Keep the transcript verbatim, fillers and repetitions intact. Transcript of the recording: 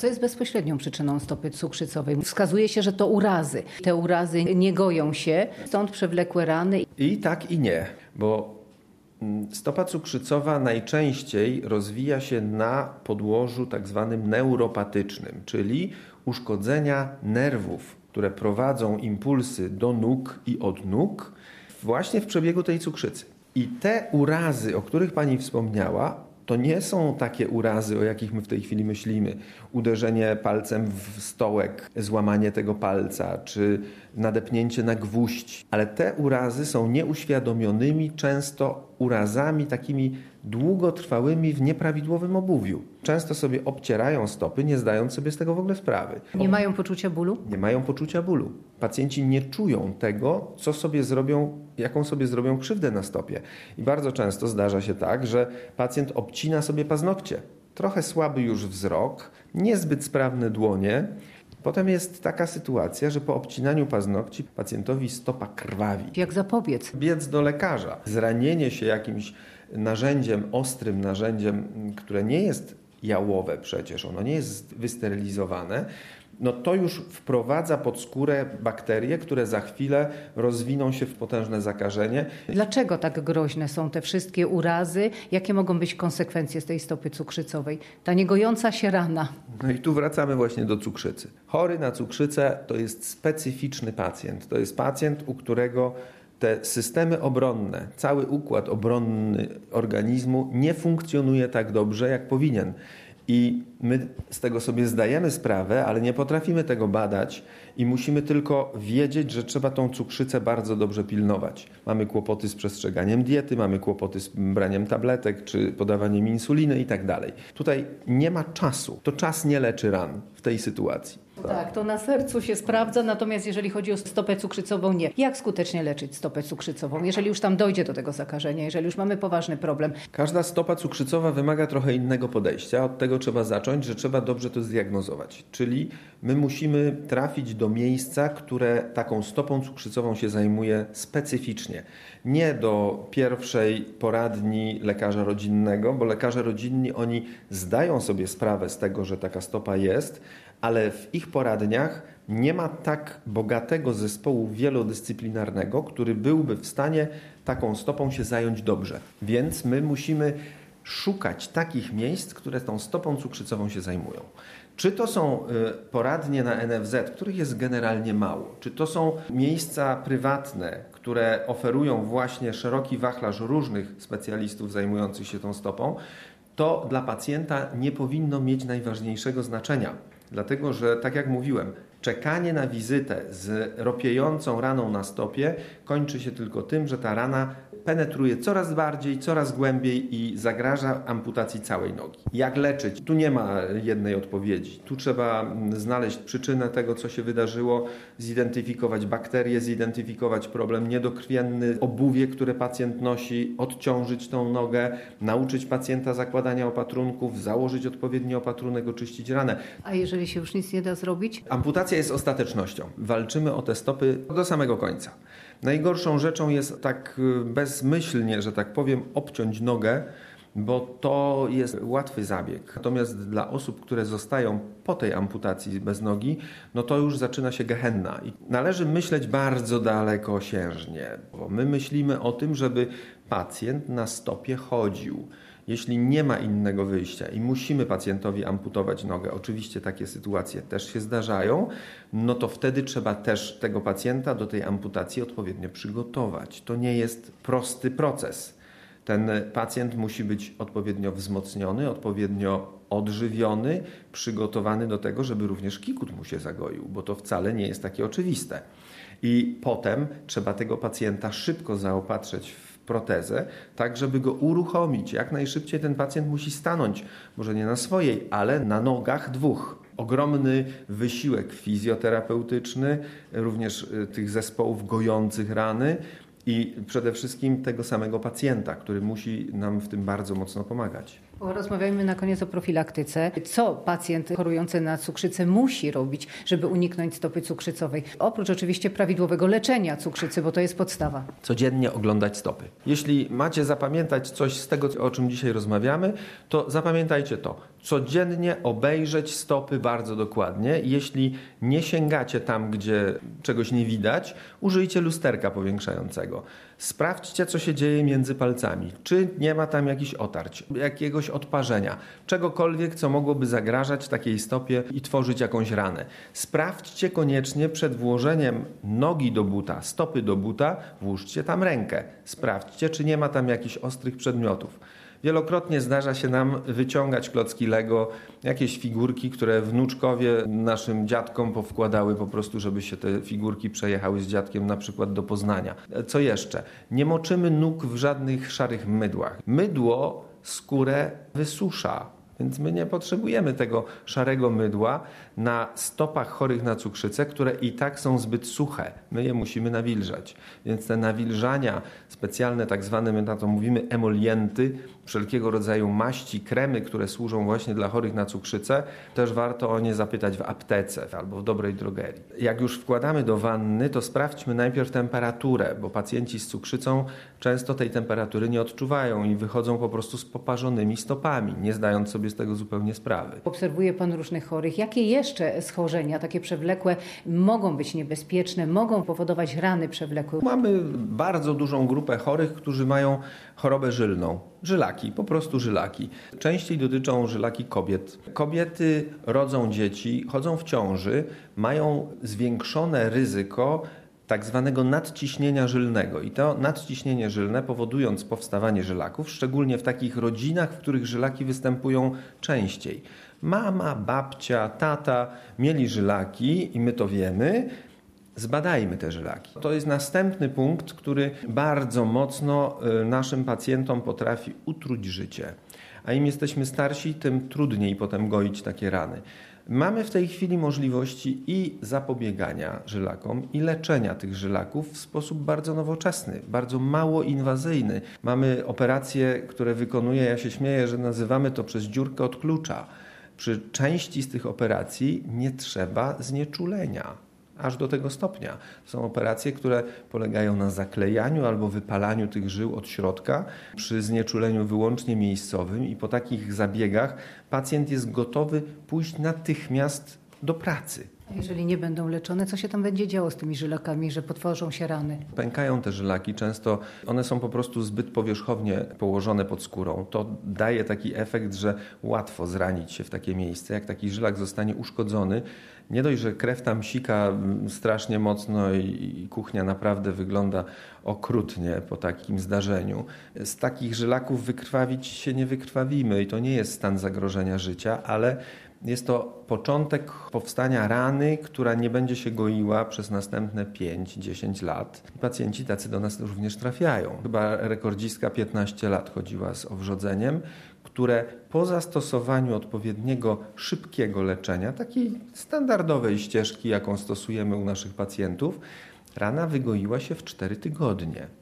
Co jest bezpośrednią przyczyną stopy cukrzycowej? Wskazuje się, że to urazy. Te urazy nie goją się, stąd przewlekłe rany. I tak i nie, bo stopa cukrzycowa najczęściej rozwija się na podłożu tak zwanym neuropatycznym, czyli uszkodzenia nerwów, które prowadzą impulsy do nóg i od nóg właśnie w przebiegu tej cukrzycy. I te urazy, o których pani wspomniała, to nie są takie urazy, o jakich my w tej chwili myślimy. Uderzenie palcem w stołek, złamanie tego palca, czy nadepnięcie na gwóźdź. Ale te urazy są nieuświadomionymi, często urazami takimi długotrwałymi w nieprawidłowym obuwiu. Często sobie obcierają stopy, nie zdając sobie z tego w ogóle sprawy. Nie mają poczucia bólu? Nie mają poczucia bólu. Pacjenci nie czują tego, co sobie zrobią, jaką sobie zrobią krzywdę na stopie. I bardzo często zdarza się tak, że pacjent obcina sobie paznokcie. Trochę słaby już wzrok, niezbyt sprawne dłonie. Potem jest taka sytuacja, że po obcinaniu paznokci pacjentowi stopa krwawi. Jak zapobiec? Biec do lekarza. Zranienie się jakimś narzędziem, ostrym narzędziem, które nie jest jałowe przecież, ono nie jest wysterylizowane, no to już wprowadza pod skórę bakterie, które za chwilę rozwiną się w potężne zakażenie. Dlaczego tak groźne są te wszystkie urazy? Jakie mogą być konsekwencje z tej stopy cukrzycowej? Ta niegojąca się rana. No i tu wracamy właśnie do cukrzycy. Chory na cukrzycę to jest specyficzny pacjent. To jest pacjent, u którego te systemy obronne, cały układ obronny organizmu nie funkcjonuje tak dobrze, jak powinien. I my z tego sobie zdajemy sprawę, ale nie potrafimy tego badać i musimy tylko wiedzieć, że trzeba tą cukrzycę bardzo dobrze pilnować. Mamy kłopoty z przestrzeganiem diety, mamy kłopoty z braniem tabletek czy podawaniem insuliny i tak dalej. Tutaj nie ma czasu. To czas nie leczy ran w tej sytuacji. Tak, to na sercu się sprawdza, natomiast jeżeli chodzi o stopę cukrzycową, nie. Jak skutecznie leczyć stopę cukrzycową, jeżeli już tam dojdzie do tego zakażenia, jeżeli już mamy poważny problem? Każda stopa cukrzycowa wymaga trochę innego podejścia. Od tego trzeba zacząć, że trzeba dobrze to zdiagnozować. Czyli my musimy trafić do miejsca, które taką stopą cukrzycową się zajmuje specyficznie. Nie do pierwszej poradni lekarza rodzinnego, bo lekarze rodzinni, oni zdają sobie sprawę z tego, że taka stopa jest, ale w ich poradniach nie ma tak bogatego zespołu wielodyscyplinarnego, który byłby w stanie taką stopą się zająć dobrze. Więc my musimy szukać takich miejsc, które tą stopą cukrzycową się zajmują. Czy to są poradnie na N F Z, których jest generalnie mało, czy to są miejsca prywatne, które oferują właśnie szeroki wachlarz różnych specjalistów zajmujących się tą stopą, to dla pacjenta nie powinno mieć najważniejszego znaczenia. Dlatego, że tak jak mówiłem, czekanie na wizytę z ropiejącą raną na stopie kończy się tylko tym, że ta rana penetruje coraz bardziej, coraz głębiej i zagraża amputacji całej nogi. Jak leczyć? Tu nie ma jednej odpowiedzi. Tu trzeba znaleźć przyczynę tego, co się wydarzyło, zidentyfikować bakterie, zidentyfikować problem niedokrwienny, obuwie, które pacjent nosi, odciążyć tą nogę, nauczyć pacjenta zakładania opatrunków, założyć odpowiedni opatrunek, oczyścić ranę. A jeżeli się już nic nie da zrobić? Amputacja jest ostatecznością. Walczymy o te stopy do samego końca. Najgorszą rzeczą jest tak bezmyślnie, że tak powiem, obciąć nogę, bo to jest łatwy zabieg. Natomiast dla osób, które zostają po tej amputacji bez nogi, no to już zaczyna się gehenna. I należy myśleć bardzo dalekosiężnie, bo my myślimy o tym, żeby pacjent na stopie chodził. Jeśli nie ma innego wyjścia i musimy pacjentowi amputować nogę, oczywiście takie sytuacje też się zdarzają, no to wtedy trzeba też tego pacjenta do tej amputacji odpowiednio przygotować. To nie jest prosty proces. Ten pacjent musi być odpowiednio wzmocniony, odpowiednio odżywiony, przygotowany do tego, żeby również kikut mu się zagoił, bo to wcale nie jest takie oczywiste. I potem trzeba tego pacjenta szybko zaopatrzyć w protezę, tak żeby go uruchomić. Jak najszybciej ten pacjent musi stanąć, może nie na swojej, ale na nogach dwóch. Ogromny wysiłek fizjoterapeutyczny, również tych zespołów gojących rany i przede wszystkim tego samego pacjenta, który musi nam w tym bardzo mocno pomagać. Rozmawiajmy na koniec o profilaktyce. Co pacjent chorujący na cukrzycę musi robić, żeby uniknąć stopy cukrzycowej? Oprócz oczywiście prawidłowego leczenia cukrzycy, bo to jest podstawa. Codziennie oglądać stopy. Jeśli macie zapamiętać coś z tego, o czym dzisiaj rozmawiamy, to zapamiętajcie to. Codziennie obejrzeć stopy bardzo dokładnie. Jeśli nie sięgacie tam, gdzie czegoś nie widać, użyjcie lusterka powiększającego. Sprawdźcie, co się dzieje między palcami. Czy nie ma tam jakichś otarć, jakiegoś odparzenia, czegokolwiek, co mogłoby zagrażać takiej stopie i tworzyć jakąś ranę. Sprawdźcie koniecznie przed włożeniem nogi do buta, stopy do buta, włóżcie tam rękę. Sprawdźcie, czy nie ma tam jakichś ostrych przedmiotów. Wielokrotnie zdarza się nam wyciągać klocki Lego, jakieś figurki, które wnuczkowie naszym dziadkom powkładały po prostu, żeby się te figurki przejechały z dziadkiem na przykład do Poznania. Co jeszcze? Nie moczymy nóg w żadnych szarych mydłach. Mydło skórę wysusza. Więc my nie potrzebujemy tego szarego mydła na stopach chorych na cukrzycę, które i tak są zbyt suche. My je musimy nawilżać. Więc te nawilżania specjalne, tak zwane, my na to mówimy emolienty, wszelkiego rodzaju maści, kremy, które służą właśnie dla chorych na cukrzycę, też warto o nie zapytać w aptece albo w dobrej drogerii. Jak już wkładamy do wanny, to sprawdźmy najpierw temperaturę, bo pacjenci z cukrzycą często tej temperatury nie odczuwają i wychodzą po prostu z poparzonymi stopami, nie zdając sobie z tego zupełnie sprawy. Obserwuje Pan różnych chorych. Jakie jeszcze schorzenia, takie przewlekłe, mogą być niebezpieczne, mogą powodować rany przewlekłe? Mamy bardzo dużą grupę chorych, którzy mają chorobę żylną. Żylaki, po prostu żylaki. Częściej dotyczą żylaki kobiet. Kobiety rodzą dzieci, chodzą w ciąży, mają zwiększone ryzyko tak zwanego nadciśnienia żylnego. I to nadciśnienie żylne, powodując powstawanie żylaków, szczególnie w takich rodzinach, w których żylaki występują częściej. Mama, babcia, tata mieli żylaki i my to wiemy. Zbadajmy te żylaki. To jest następny punkt, który bardzo mocno naszym pacjentom potrafi utruć życie. A im jesteśmy starsi, tym trudniej potem goić takie rany. Mamy w tej chwili możliwości i zapobiegania żylakom, i leczenia tych żylaków w sposób bardzo nowoczesny, bardzo mało inwazyjny. Mamy operacje, które wykonuje, ja się śmieję, że nazywamy to przez dziurkę od klucza. Przy części z tych operacji nie trzeba znieczulenia. Aż do tego stopnia. Są operacje, które polegają na zaklejaniu albo wypalaniu tych żył od środka przy znieczuleniu wyłącznie miejscowym i po takich zabiegach pacjent jest gotowy pójść natychmiast do pracy. A jeżeli nie będą leczone, co się tam będzie działo z tymi żylakami, że potworzą się rany? Pękają te żylaki, często one są po prostu zbyt powierzchownie położone pod skórą. To daje taki efekt, że łatwo zranić się w takie miejsce. Jak taki żylak zostanie uszkodzony, nie dość, że krew tam sika strasznie mocno i kuchnia naprawdę wygląda okrutnie po takim zdarzeniu. Z takich żylaków wykrwawić się nie wykrwawimy i to nie jest stan zagrożenia życia, ale jest to początek powstania rany, która nie będzie się goiła przez następne pięć do dziesięciu lat. Pacjenci tacy do nas również trafiają. Chyba rekordzistka piętnaście lat chodziła z owrzodzeniem, które po zastosowaniu odpowiedniego, szybkiego leczenia, takiej standardowej ścieżki, jaką stosujemy u naszych pacjentów, rana wygoiła się w cztery tygodnie.